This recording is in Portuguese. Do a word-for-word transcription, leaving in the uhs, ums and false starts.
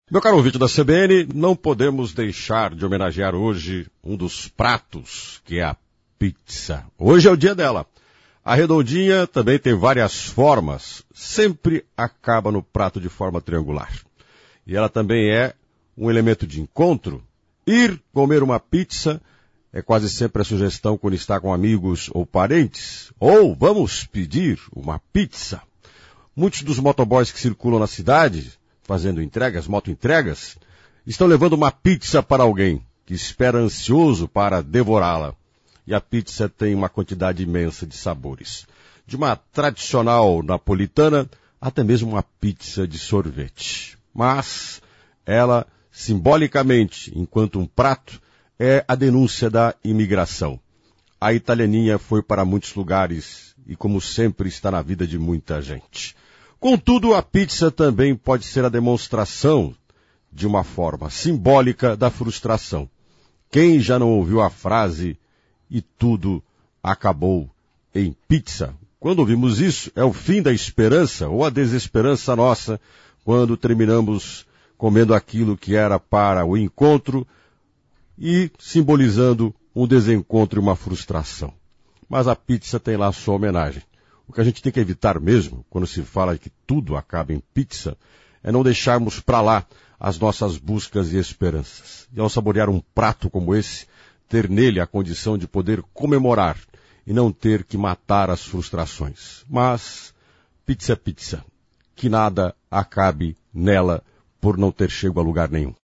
Meu caro ouvinte da C B N, não podemos deixar de homenagear hoje um dos pratos, que é a pizza. Hoje é o dia dela. A redondinha também tem várias formas, sempre acaba no prato de forma triangular. E ela também é um elemento de encontro. Ir comer uma pizza é quase sempre a sugestão quando está com amigos ou parentes. Ou vamos pedir uma pizza. Muitos dos motoboys que circulam na cidade, fazendo entregas, moto-entregas, estão levando uma pizza para alguém que espera ansioso para devorá-la. E a pizza tem uma quantidade imensa de sabores. De uma tradicional napolitana até mesmo uma pizza de sorvete. Mas ela, simbolicamente, enquanto um prato, é a denúncia da imigração. A italianinha foi para muitos lugares e, como sempre, está na vida de muita gente. Contudo, a pizza também pode ser a demonstração, de uma forma simbólica, da frustração. Quem já não ouviu a frase "e tudo acabou em pizza"? Quando ouvimos isso, é o fim da esperança ou a desesperança nossa, quando terminamos comendo aquilo que era para o encontro e simbolizando um desencontro e uma frustração. Mas a pizza tem lá a sua homenagem. O que a gente tem que evitar mesmo, quando se fala que tudo acaba em pizza, é não deixarmos para lá as nossas buscas e esperanças. E ao saborear um prato como esse, ter nele a condição de poder comemorar e não ter que matar as frustrações. Mas, pizza é pizza. Que nada acabe nela por não ter chego a lugar nenhum.